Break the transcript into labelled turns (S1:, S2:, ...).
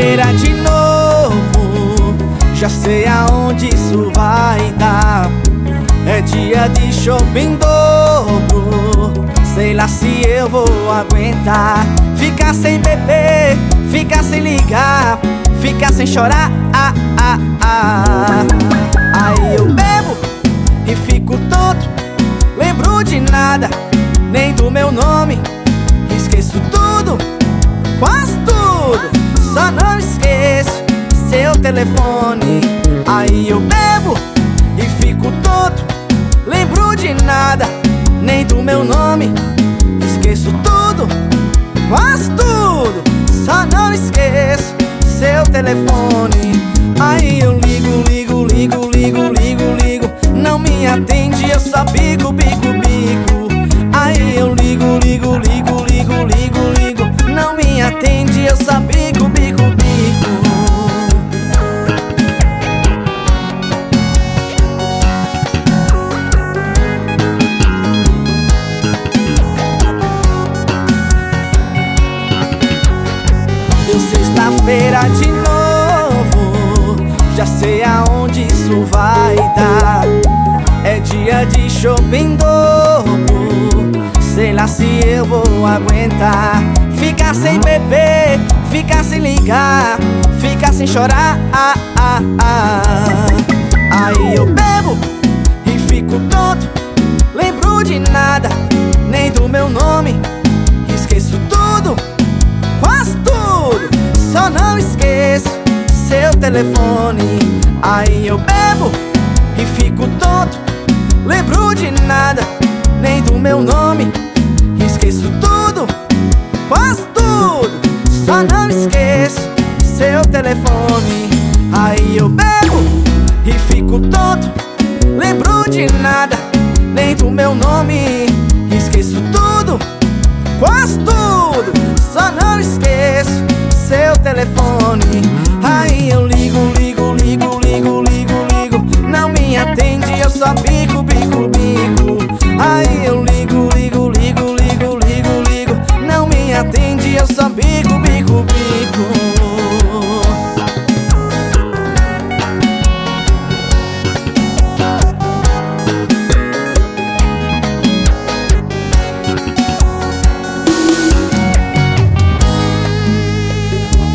S1: sexta-feira de novo, já sei aonde isso vai dar. É dia de shopping dobro, sei lá se eu vou aguentar. Ficar sem beber, ficar sem ligar, ficar sem chorar. Aí eu bebo e fico tonto, lembro de nada, nem do meu nome. Esqueço tudo, quase tudo, só não esqueço seu telefone. Aí eu bebo e fico tonto, lembro de nada, nem do meu nome. Esqueço tudo, quase tudo, só não esqueço seu telefone. Aí eu ligo, ligo, ligo, ligo, ligo, ligo, não me atende, eu só bico, bico, bico. Aí eu ligo, ligo, ligo, ligo, ligo, ligo, não me atende, eu só bico, bico, bico. Deu sexta-feira de novo, já sei aonde isso vai dar. É dia de shopping dobro, sei lá se eu vou aguentar. Ficar sem beber, ficar sem ligar, ficar sem chorar. Aí eu bebo e fico tonto, lembro de nada, nem do meu nome. Esqueço tudo, quase tudo, só não esqueço seu telefone. Aí eu bebo e fico tonto, lembro de nada, nem do meu nome. Esqueço tudo, quase tudo, só não esqueço seu telefone. Aí eu bebo e fico tonto, lembro de nada, nem do meu nome. Esqueço tudo, quase tudo, só não esqueço seu telefone. Aí eu ligo